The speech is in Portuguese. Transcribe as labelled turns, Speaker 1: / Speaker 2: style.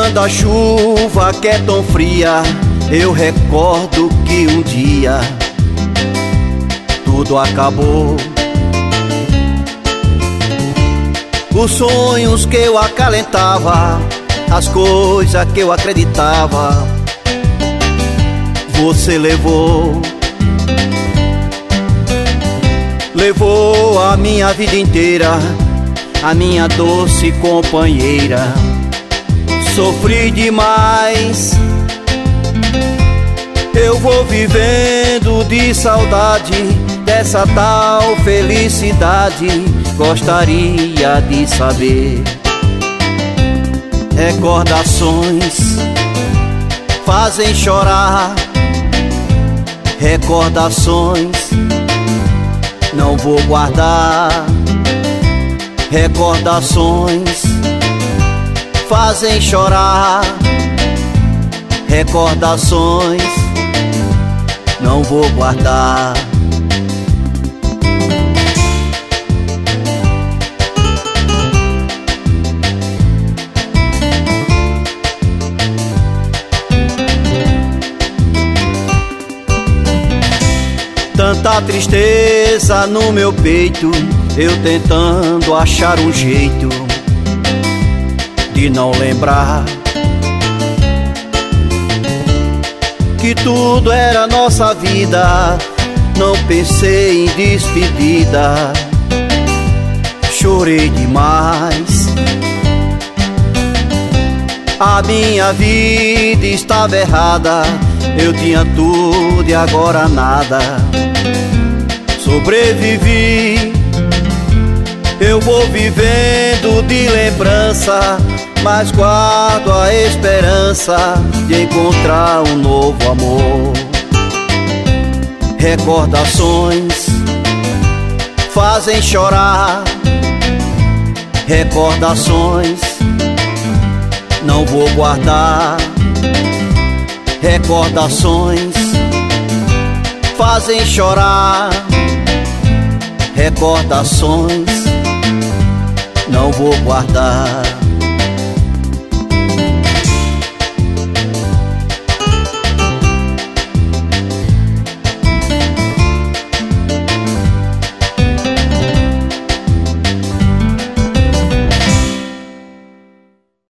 Speaker 1: quando a chuva que é tão fria, eu recordo que um dia tudo acabou. Os sonhos que eu acalentava, as coisas que eu acreditava, você levou. Levou a minha vida inteira, a minha doce companheira. Sofri demais, eu vou vivendo de saudade dessa tal felicidade. Gostaria de saber. Recordações fazem chorar, recordações não vou guardar. Recordações fazem chorar, recordações não vou guardar. Tanta tristeza no meu peito, eu tentando achar um jeito de não lembrar que tudo era nossa vida. Não pensei em despedida, chorei demais. A minha vida estava errada, eu tinha tudo e agora nada. Sobrevivi, eu vou vivendo de lembrança, mas guardo a esperança de encontrar um novo amor. Recordações fazem chorar, recordações não vou guardar. Recordações fazem chorar, recordações não vou guardar.